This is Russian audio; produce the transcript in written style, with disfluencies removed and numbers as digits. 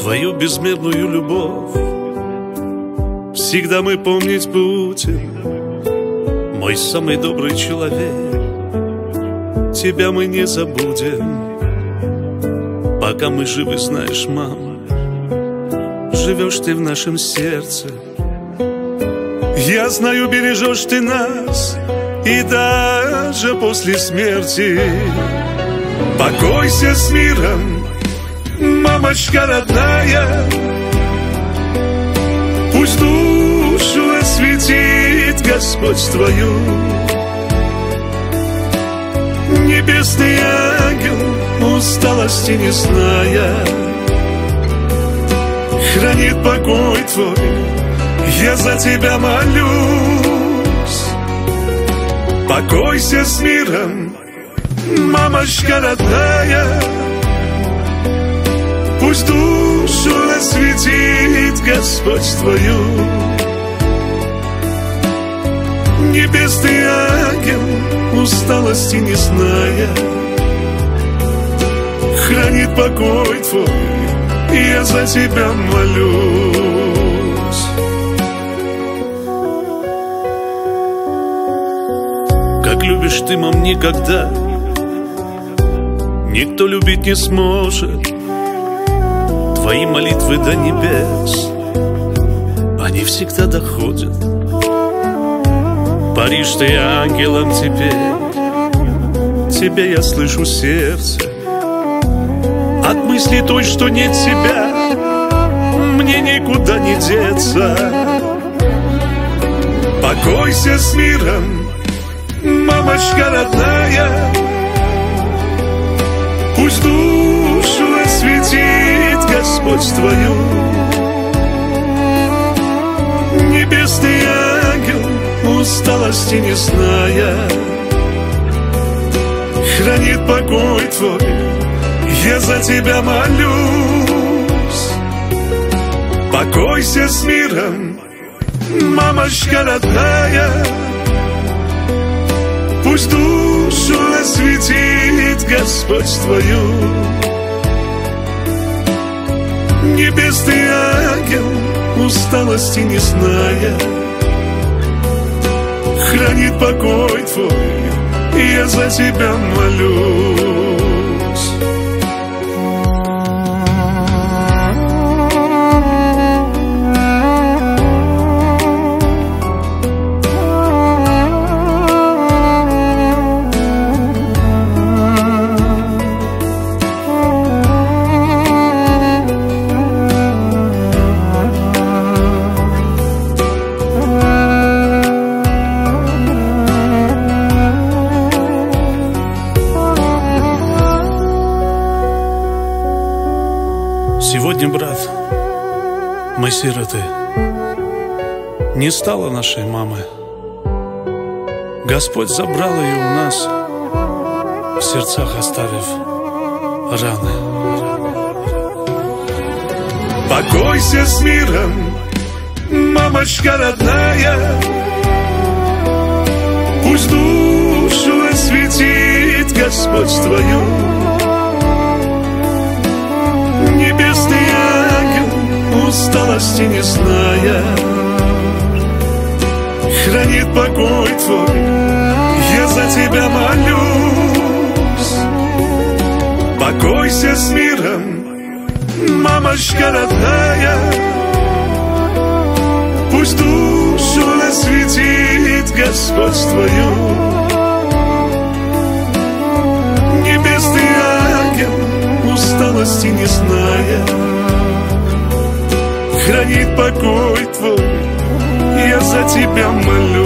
Твою безмерную любовь всегда мы помнить будем, мой самый добрый человек. Тебя мы не забудем, пока мы живы, знаешь, мама. Живешь ты в нашем сердце, я знаю, бережешь ты нас, и даже после смерти. Покойся с миром, мамочка родная, пусть душу осветит Господь твою. Небесный ангел, усталости не зная, хранит покой твой, я за тебя молюсь. Покойся с миром, мамочка родная, пусть душу осветит Господь твою. Небесный ангел, усталости не зная, хранит покой твой, я за тебя молюсь. Как любишь ты, мам, никогда никто любить не сможет. Твои молитвы до небес, они всегда доходят. Паришь ты ангелом теперь, тебя я слышу сердце. От мысли той, что нет тебя, мне никуда не деться. Покойся с миром, мамочка родная, пусть душу осветит Господь твою. Небесный ангел, усталости не зная, хранит покой твой, я за тебя молюсь. Покойся с миром, мамочка родная, пусть душу осветит Господь твою. Небесный ангел, усталости не зная, хранит покой твой, я за тебя молюсь. Сегодня, брат, мы сироты, не стало нашей мамы. Господь забрал ее у нас, в сердцах оставив раны. Покойся с миром, мамочка родная, пусть душу осветит Господь твою. Небесный ангел, усталости не зная, хранит покой твой, я за тебя молюсь. Покойся с миром, мамочка родная, пусть душу осветит Господь твою. Небесный ангел, усталости не зная, хранит покой твой, я за тебя молюсь.